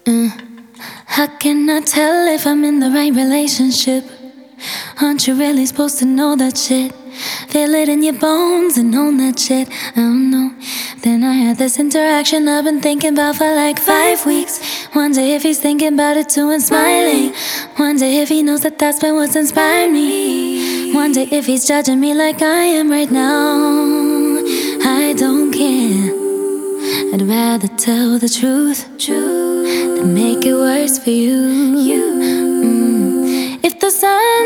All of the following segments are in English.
Uh, how can I tell if I'm in the right relationship? Aren't you really supposed to know that shit? Feel it in your bones and own that shit. I don't know. Then I had this interaction I've been thinking about for like 5 weeks. Wonder if he's thinking about it too and smiling. Wonder if he knows that that's been what's inspired me. Wonder if he's judging me like I am right now. I don't care. I'd rather tell the truth than make it worse for you. If the sun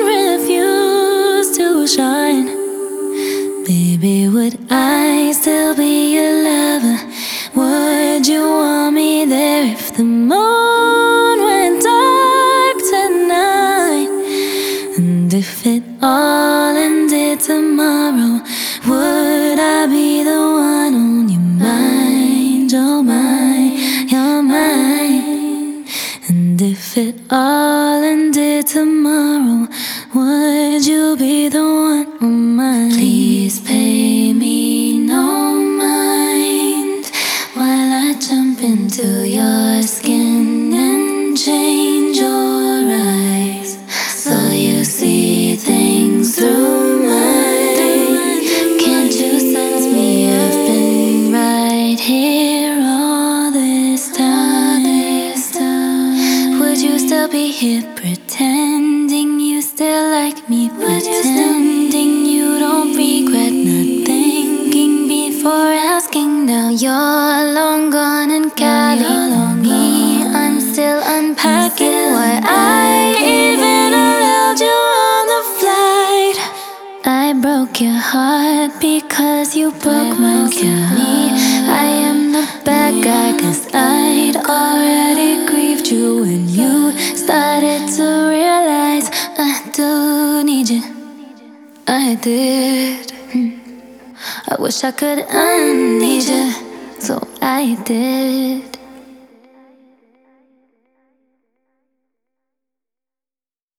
refused to shine, baby, would I still be your lover? Would you want me there if the moon went dark tonight? And if it all ended tomorrow, would I be the one on your mind? Oh my, you're mine. And if it all ended tomorrow, would you be the one on mine? Please pay me no mind while I jump into your skin and change your eyes, so you see things through mine. Can't you sense me? I've been right here all this time. Would you still be here pretending you still like me? Pretending you don't regret not thinking before asking. Now you're long gone and Cali. Me, I'm still unpacking. Why I even allowed you on the flight? I broke your heart because you broke mine to me. I am the bad guy cause I'd already grieved you when you started to realize I do need you. I did. I wish I could unneed you, so I did.